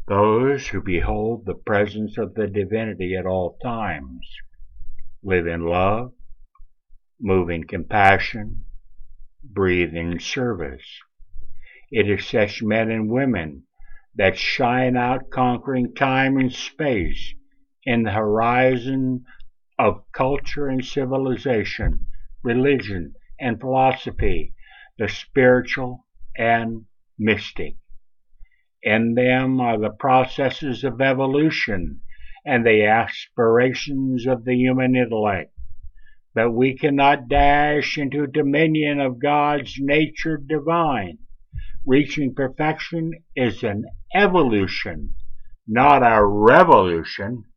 Those who behold the presence of the divinity at all times live in love, move in compassion, breathe in service. It is such men and women that shine out conquering time and space in the horizon of culture and civilization, religion and philosophy, the spiritual and mystic. In them are the processes of evolution and the aspirations of the human intellect. But we cannot dash into dominion of God's nature divine. Reaching perfection is an evolution, not a revolution.